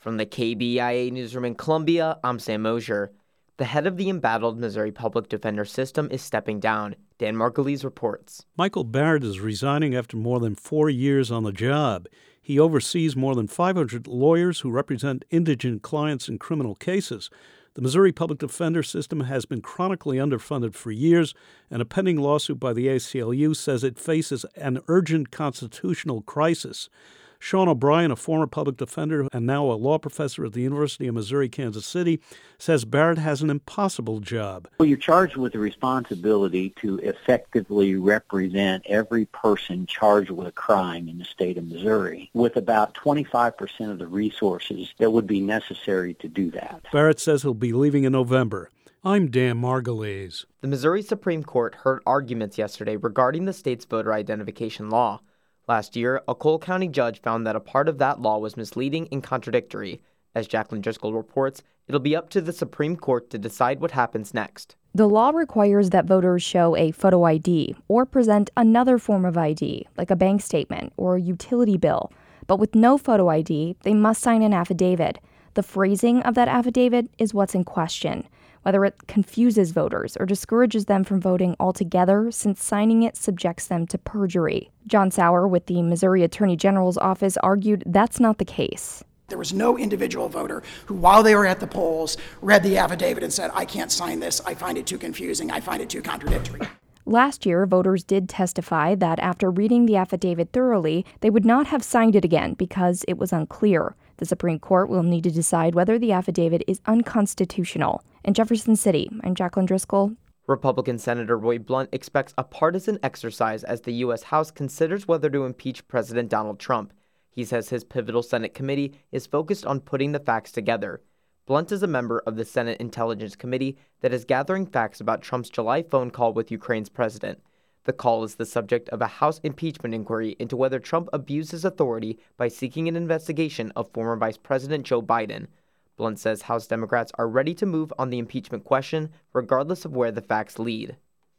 From the KBIA newsroom in Columbia, I'm Sam Mosier. The head of the embattled Missouri Public Defender system is stepping down. Dan Margulies reports. Michael Barrett is resigning after more than 4 years on the job. He oversees more than 500 lawyers who represent indigent clients in criminal cases. The Missouri Public Defender system has been chronically underfunded for years, and a pending lawsuit by the ACLU says it faces an urgent constitutional crisis. Sean O'Brien, a former public defender and now a law professor at the University of Missouri-Kansas City, says Barrett has an impossible job. Well, you're charged with the responsibility to effectively represent every person charged with a crime in the state of Missouri, with about 25% of the resources that would be necessary to do that. Barrett says he'll be leaving in November. I'm Dan Margulies. The Missouri Supreme Court heard arguments yesterday regarding the state's voter identification law. Last year, a Cole County judge found that a part of that law was misleading and contradictory. As Jacqueline Driscoll reports, it'll be up to the Supreme Court to decide what happens next. The law requires that voters show a photo ID or present another form of ID, like a bank statement or a utility bill. But with no photo ID, they must sign an affidavit. The phrasing of that affidavit is what's in question, whether it confuses voters or discourages them from voting altogether, since signing it subjects them to perjury. John Sauer with the Missouri Attorney General's office argued that's not the case. There was no individual voter who, while they were at the polls, read the affidavit and said, I can't sign this, I find it too confusing, I find it too contradictory. Last year, voters did testify that after reading the affidavit thoroughly, they would not have signed it again because it was unclear. The Supreme Court will need to decide whether the affidavit is unconstitutional. In Jefferson City, I'm Jacqueline Driscoll. Republican Senator Roy Blunt expects a partisan exercise as the U.S. House considers whether to impeach President Donald Trump. He says his pivotal Senate committee is focused on putting the facts together. Blunt is a member of the Senate Intelligence Committee that is gathering facts about Trump's July phone call with Ukraine's president. The call is the subject of a House impeachment inquiry into whether Trump abused his authority by seeking an investigation of former Vice President Joe Biden. Blunt says House Democrats are ready to move on the impeachment question, regardless of where the facts lead.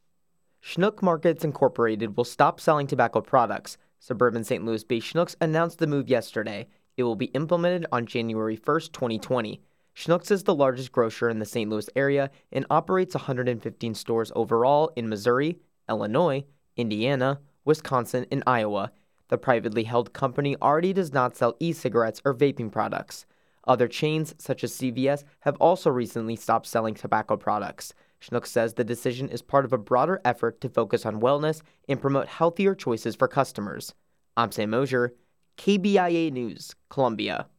Schnuck Markets Incorporated will stop selling tobacco products. Suburban St. Louis-based Schnucks announced the move yesterday. It will be implemented on January 1st, 2020. Schnucks is the largest grocer in the St. Louis area and operates 115 stores overall in Missouri, Illinois, Indiana, Wisconsin, and Iowa. The privately held company already does not sell e-cigarettes or vaping products. Other chains, such as CVS, have also recently stopped selling tobacco products. Schnucks says the decision is part of a broader effort to focus on wellness and promote healthier choices for customers. I'm Sam Mosier, KBIA News, Columbia.